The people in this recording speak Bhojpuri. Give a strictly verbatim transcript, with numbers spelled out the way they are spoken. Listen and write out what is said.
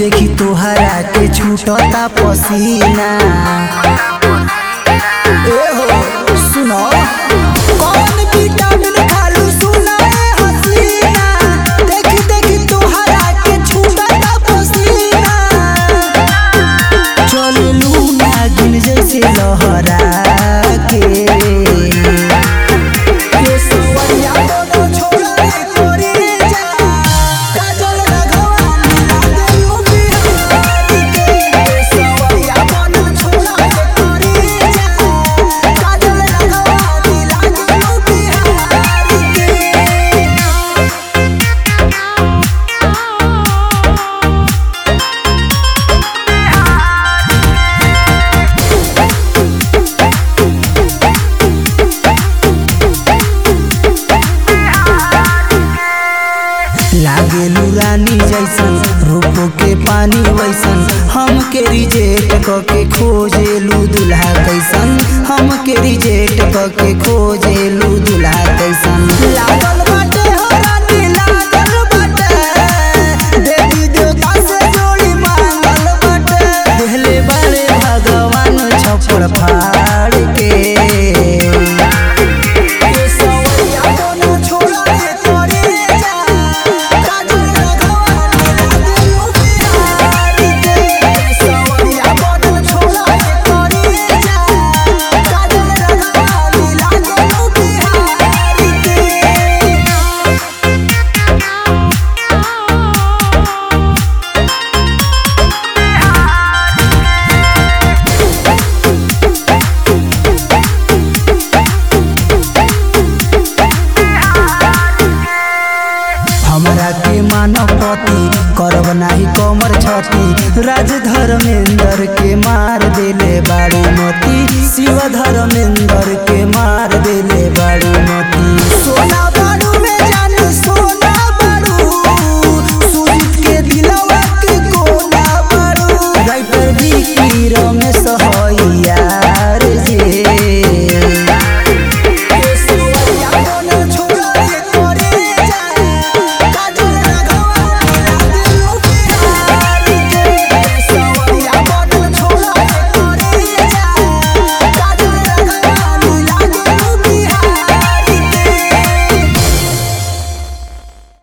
देखी तोहरा के छूटता पसीना। ए हो सुनो कौन विटामिन खालू सुना ए हसीना, देखी देखी तोहरा के छूटता पसीना। चले लू नागिन जैसे लहरा के लागेलू रानी जैसन रूप के पानी वैसन, हमके रिजेक्ट करके खोजेलू दुल्हा कैसन, हमके रिजेक्ट करके खोजेलू दुल्हा कैसन। लागल बाटे हो रानी लागल बाटे, देवी देवता से जोड़ी मांगल बाटे, देहले बारे भगवान छप्पर फाड़ के। हमरा के मानव पति करब नाही कमर छती, राज धर्मेंद्र के मार देले बाड़ी मती, शिव धर्मेंद्र के मार देले बाड़ी मती। सोना